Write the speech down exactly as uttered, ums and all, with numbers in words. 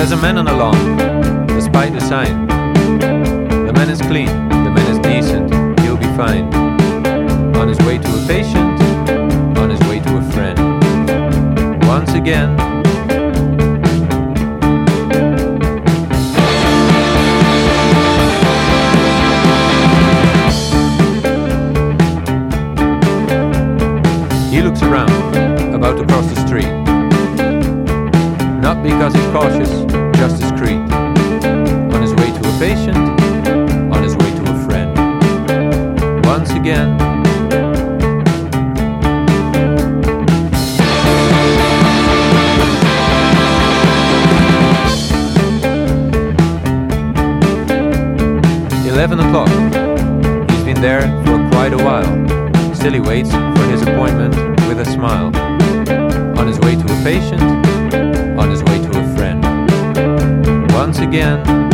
There's a man on the lawn, despite the sign. The man is clean, the man is decent, he'll be fine. On his way to a patient, on his way to a friend. Once again, he looks around, about to cross the street. Not because he's cautious, just discreet. On his way to a patient, on his way to a friend. Once again, eleven o'clock. He's been there for quite a while. Still he waits for his appointment with a smile. On his way to a patient, on his way to a friend. Once again,